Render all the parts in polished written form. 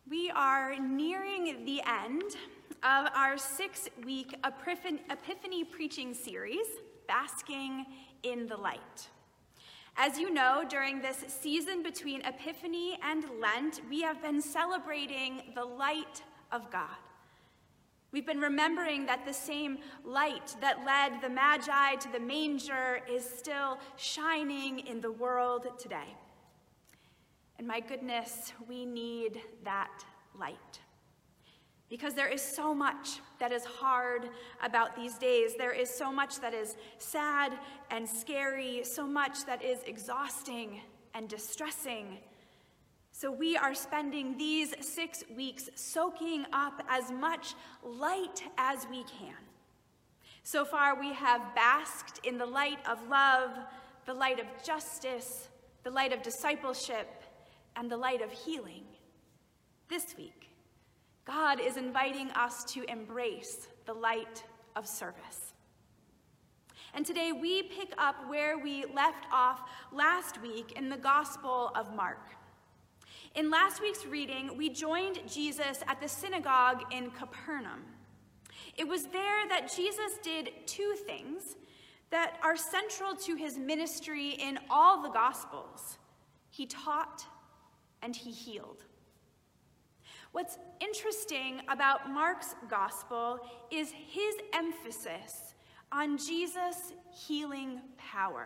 We are nearing the end of our 6-week Epiphany preaching series, Basking in the Light. As you know, during this season between Epiphany and Lent, we have been celebrating the light of God. We've been remembering that the same light that led the Magi to the manger is still shining in the world today. And my goodness, we need that light. Because there is so much that is hard about these days. There is so much that is sad and scary, so much that is exhausting and distressing. So we are spending these 6 weeks soaking up as much light as we can. So far, we have basked in the light of love, the light of justice, the light of discipleship, and the light of healing. This week, God is inviting us to embrace the light of service. And today we pick up where we left off last week in the Gospel of Mark. In last week's reading, we joined Jesus at the synagogue in Capernaum. It was there that Jesus did two things that are central to his ministry in all the Gospels. He taught and he healed. What's interesting about Mark's gospel is his emphasis on Jesus' healing power.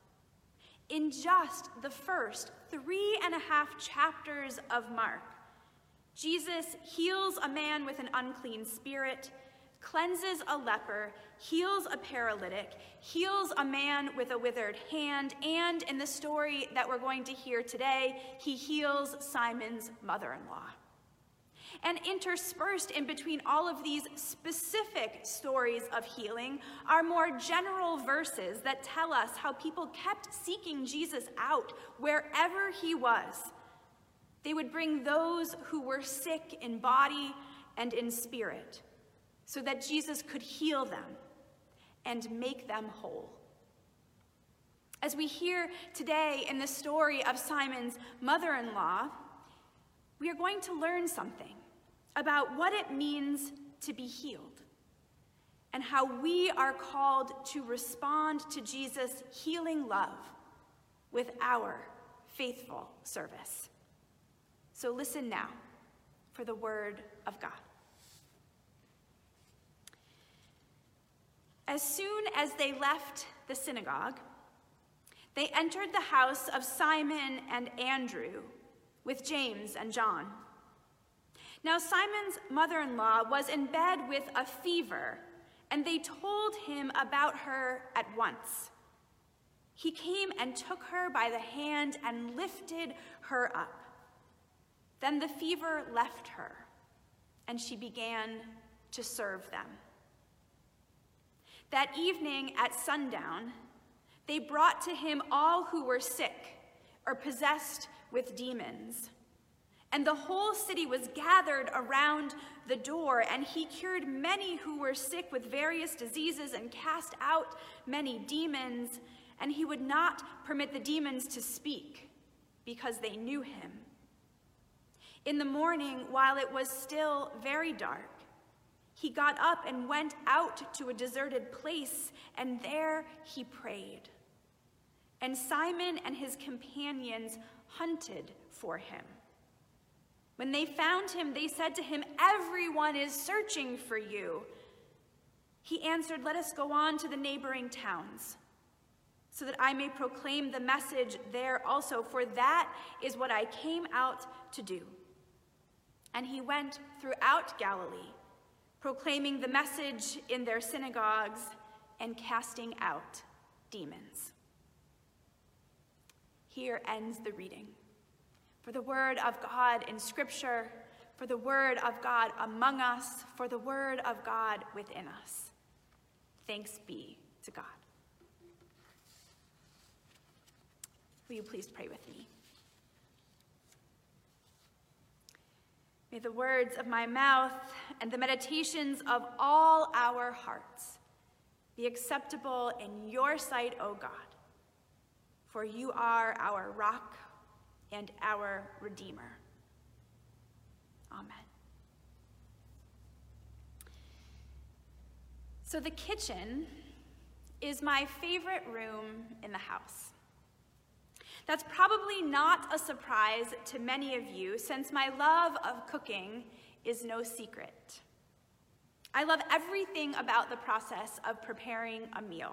In just the first 3.5 chapters of Mark, Jesus heals a man with an unclean spirit, cleanses a leper, heals a paralytic, heals a man with a withered hand, and in the story that we're going to hear today, he heals Simon's mother-in-law. And interspersed in between all of these specific stories of healing are more general verses that tell us how people kept seeking Jesus out wherever he was. They would bring those who were sick in body and in spirit so that Jesus could heal them and make them whole. As we hear today in the story of Simon's mother-in-law, we are going to learn something about what it means to be healed and how we are called to respond to Jesus' healing love with our faithful service. So listen now for the word of God. As soon as they left the synagogue, they entered the house of Simon and Andrew with James and John. Now Simon's mother-in-law was in bed with a fever, and they told him about her at once. He came and took her by the hand and lifted her up. Then the fever left her, and she began to serve them. That evening at sundown, they brought to him all who were sick or possessed with demons. And the whole city was gathered around the door, and he cured many who were sick with various diseases and cast out many demons, and he would not permit the demons to speak because they knew him. In the morning, while it was still very dark, he got up and went out to a deserted place, and there he prayed. And Simon and his companions hunted for him. When they found him, they said to him, "Everyone is searching for you." He answered, "Let us go on to the neighboring towns, so that I may proclaim the message there also, for that is what I came out to do." And he went throughout Galilee, proclaiming the message in their synagogues and casting out demons. Here ends the reading. For the word of God in Scripture, for the word of God among us, for the word of God within us. Thanks be to God. Will you please pray with me? May the words of my mouth and the meditations of all our hearts be acceptable in your sight, O God, for you are our rock and our Redeemer. Amen. So the kitchen is my favorite room in the house. That's probably not a surprise to many of you, since my love of cooking is no secret. I love everything about the process of preparing a meal.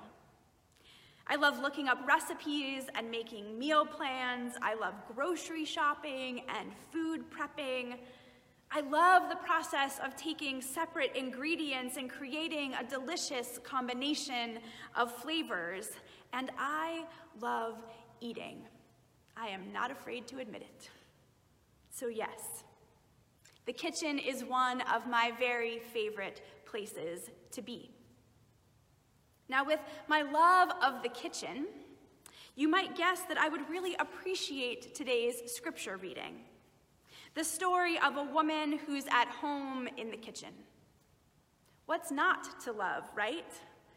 I love looking up recipes and making meal plans. I love grocery shopping and food prepping. I love the process of taking separate ingredients and creating a delicious combination of flavors. And I love eating. I am not afraid to admit it. So yes, the kitchen is one of my very favorite places to be. Now, with my love of the kitchen, you might guess that I would really appreciate today's scripture reading, the story of a woman who's at home in the kitchen. What's not to love, right?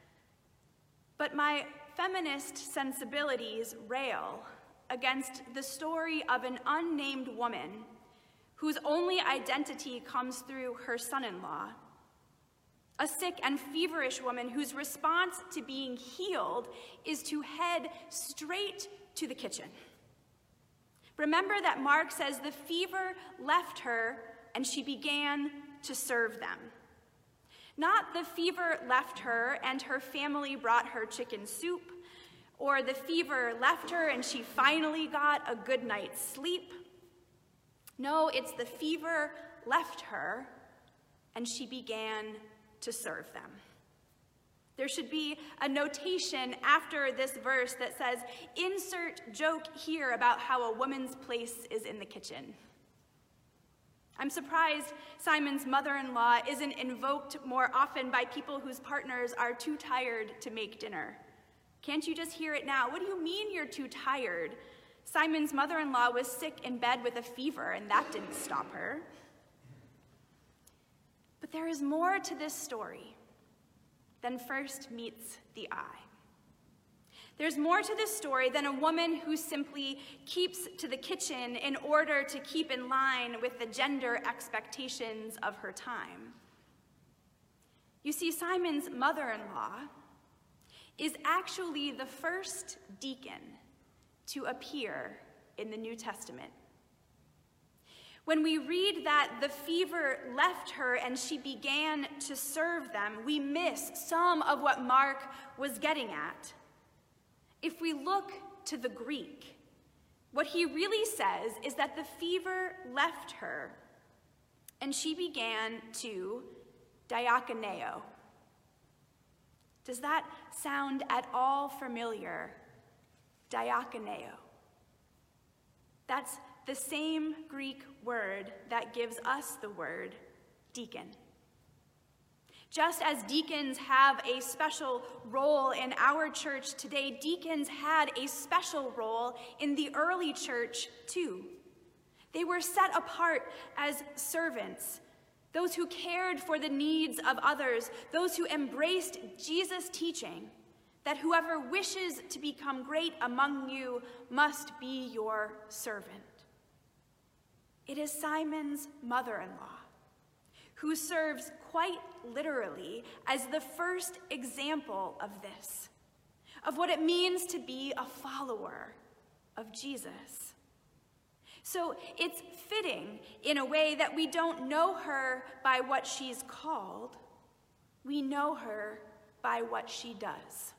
But my feminist sensibilities rail against the story of an unnamed woman whose only identity comes through her son-in-law, a sick and feverish woman whose response to being healed is to head straight to the kitchen. Remember that Mark says the fever left her and she began to serve them. Not the fever left her and her family brought her chicken soup, or the fever left her and she finally got a good night's sleep. No, it's the fever left her and she began to serve them. There should be a notation after this verse that says, insert joke here about how a woman's place is in the kitchen. I'm surprised Simon's mother-in-law isn't invoked more often by people whose partners are too tired to make dinner. Can't you just hear it now? What do you mean you're too tired? Simon's mother-in-law was sick in bed with a fever, and that didn't stop her. But there is more to this story than first meets the eye. There's more to this story than a woman who simply keeps to the kitchen in order to keep in line with the gender expectations of her time. You see, Simon's mother-in-law is actually the first deacon to appear in the New Testament. When we read that the fever left her and she began to serve them, we miss some of what Mark was getting at. If we look to the Greek, what he really says is that the fever left her and she began to diakoneo. Does that sound at all familiar? Diakoneo. That's the same Greek word that gives us the word deacon. Just as deacons have a special role in our church today, deacons had a special role in the early church too. They were set apart as servants, those who cared for the needs of others, those who embraced Jesus' teaching that whoever wishes to become great among you must be your servant. It is Simon's mother-in-law who serves quite literally as the first example of this, of what it means to be a follower of Jesus. So it's fitting in a way that we don't know her by what she's called, we know her by what she does.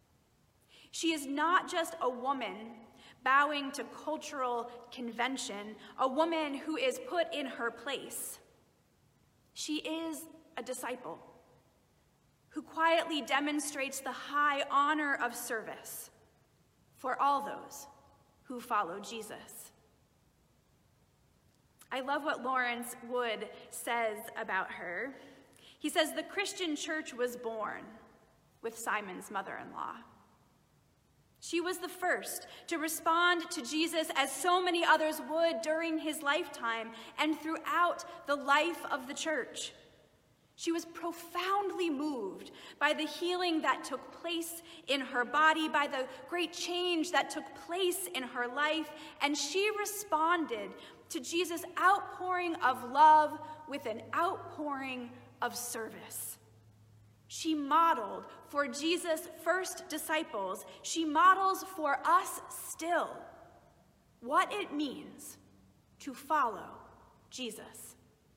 She is not just a woman bowing to cultural convention, a woman who is put in her place. She is a disciple who quietly demonstrates the high honor of service for all those who follow Jesus. I love what Lawrence Wood says about her. He says, the Christian church was born with Simon's mother-in-law. She was the first to respond to Jesus as so many others would during his lifetime and throughout the life of the church. She was profoundly moved by the healing that took place in her body, by the great change that took place in her life, and she responded to Jesus' outpouring of love with an outpouring of service. She modeled for Jesus' first disciples, she models for us still what it means to follow Jesus.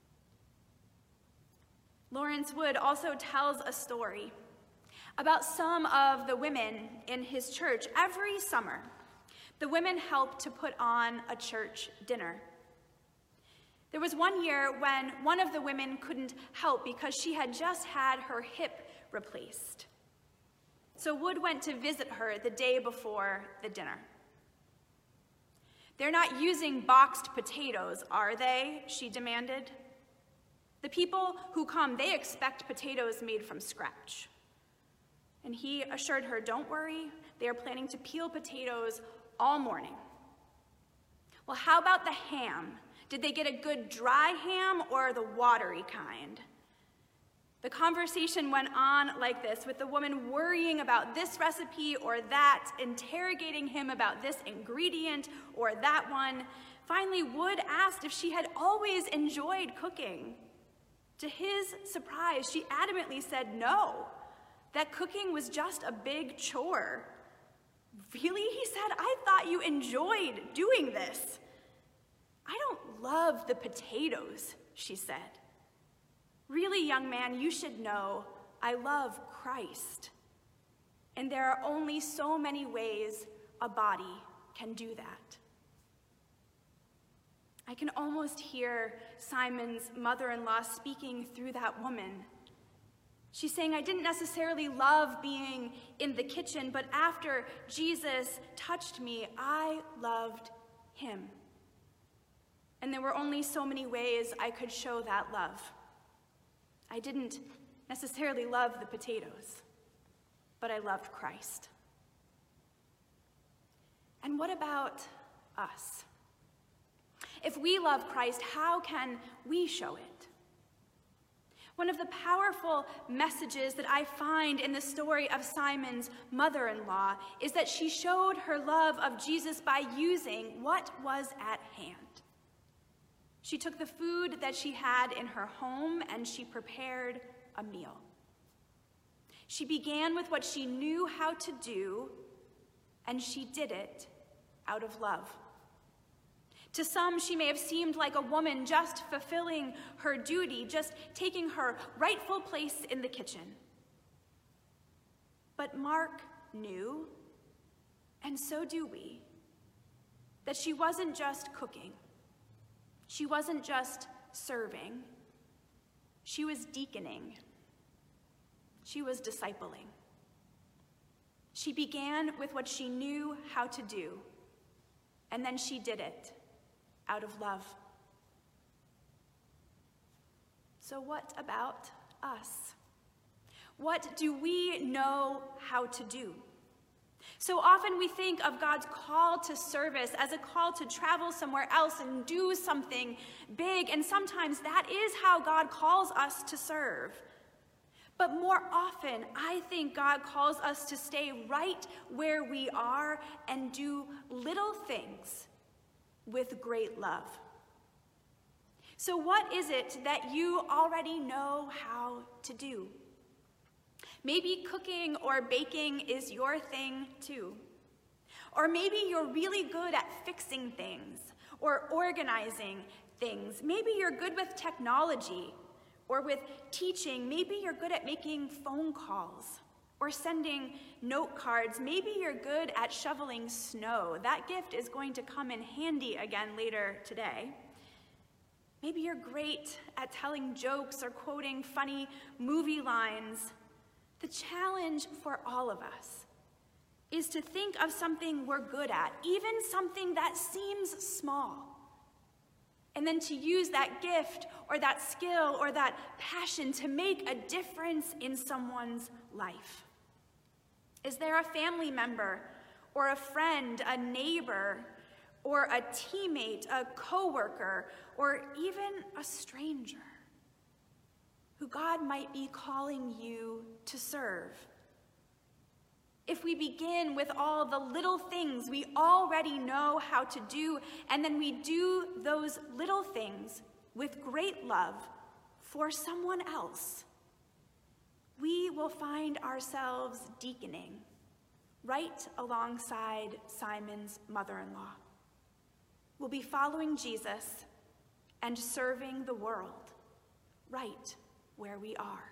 Lawrence Wood also tells a story about some of the women in his church. Every summer, the women help to put on a church dinner. There was one year when one of the women couldn't help because she had just had her hip replaced. So Wood went to visit her the day before the dinner. "They're not using boxed potatoes, are they?" she demanded. "The people who come, they expect potatoes made from scratch." And he assured her, "Don't worry, they are planning to peel potatoes all morning." "Well, how about the ham? Did they get a good dry ham or the watery kind?" The conversation went on like this, with the woman worrying about this recipe or that, interrogating him about this ingredient or that one. Finally, Wood asked if she had always enjoyed cooking. To his surprise, she adamantly said no, that cooking was just a big chore. "Really?" he said. "I thought you enjoyed doing this." "I don't love the potatoes," she said. "Really, young man, you should know I love Christ. And there are only so many ways a body can do that." I can almost hear Simon's mother-in-law speaking through that woman. She's saying, "I didn't necessarily love being in the kitchen, but after Jesus touched me, I loved him. And there were only so many ways I could show that love. I didn't necessarily love the potatoes, but I loved Christ." And what about us? If we love Christ, how can we show it? One of the powerful messages that I find in the story of Simon's mother-in-law is that she showed her love of Jesus by using what was at hand. She took the food that she had in her home and she prepared a meal. She began with what she knew how to do, and she did it out of love. To some, she may have seemed like a woman just fulfilling her duty, just taking her rightful place in the kitchen. But Mark knew, and so do we, that she wasn't just cooking. She wasn't just serving. She was deaconing. She was discipling. She began with what she knew how to do, and then she did it out of love. So what about us? What do we know how to do? So often we think of God's call to service as a call to travel somewhere else and do something big, and sometimes that is how God calls us to serve. But more often, I think God calls us to stay right where we are and do little things with great love. So what is it that you already know how to do? Maybe cooking or baking is your thing too. Or maybe you're really good at fixing things or organizing things. Maybe you're good with technology or with teaching. Maybe you're good at making phone calls or sending note cards. Maybe you're good at shoveling snow. That gift is going to come in handy again later today. Maybe you're great at telling jokes or quoting funny movie lines. The challenge for all of us is to think of something we're good at, even something that seems small, and then to use that gift or that skill or that passion to make a difference in someone's life. Is there a family member or a friend, a neighbor, or a teammate, a coworker, or even a stranger who God might be calling you to serve? If we begin with all the little things we already know how to do, and then we do those little things with great love for someone else, we will find ourselves deaconing right alongside Simon's mother-in-law. We'll be following Jesus and serving the world right where we are.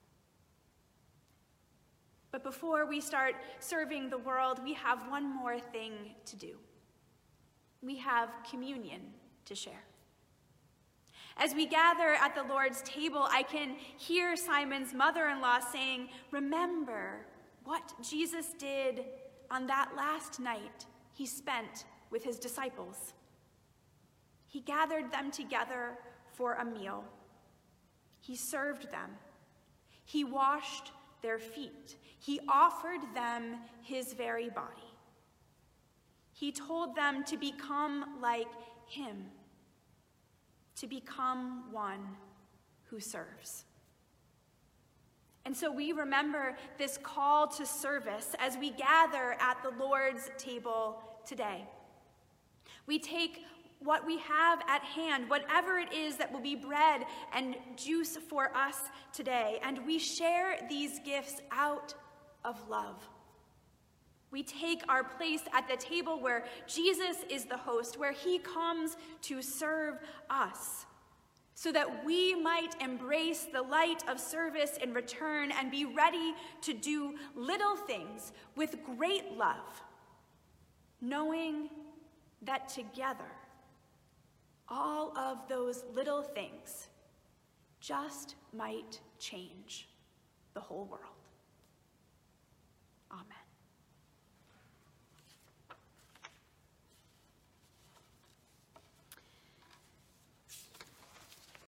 But before we start serving the world, we have one more thing to do. We have communion to share. As we gather at the Lord's table, I can hear Simon's mother-in-law saying, "Remember what Jesus did on that last night he spent with his disciples. He gathered them together for a meal. He served them. He washed their feet. He offered them his very body. He told them to become like him, to become one who serves." And so we remember this call to service as we gather at the Lord's table today. We take what we have at hand, whatever it is that will be bread and juice for us today, and we share these gifts out of love. We take our place at the table where Jesus is the host, where he comes to serve us, so that we might embrace the light of service in return and be ready to do little things with great love, knowing that together, all of those little things just might change the whole world. Amen.